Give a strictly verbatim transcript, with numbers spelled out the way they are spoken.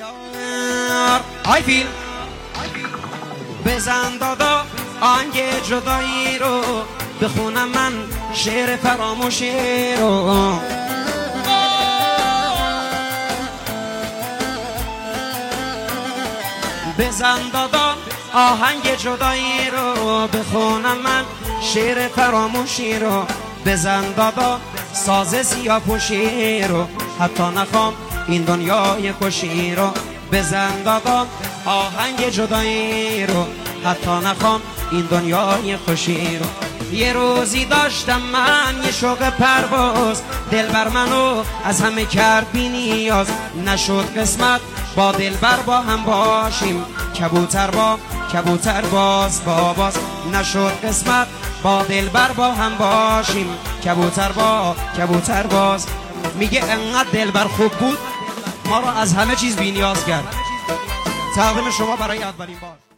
آی فیل بزن دادا آهنگ جدایی رو بخونم من شعر فراموشی رو. بزن دادا آهنگ جدایی رو بخونم من شعر فراموشی رو. بزن دادا ساز سیاه‌پوشی رو حتی نخوام این دنیای خوشی رو. بزن دادا آهنگ جدایی رو حتی نخوام این دنیای خوشی رو. یه روزی داشتم من یه شوق پرواز، دلبر منو از همه کرد بی نیاز. نشد قسمت با دلبر با هم باشیم، کبوتر با کبوتر باز با باز. نشد قسمت با دلبر با هم باشیم، کبوتر با کبوتر باز. میگه انقدر دلبر خوب بود ما رو از همه چیز بی نیاز کرد. تقدیم شما برای اولین بار.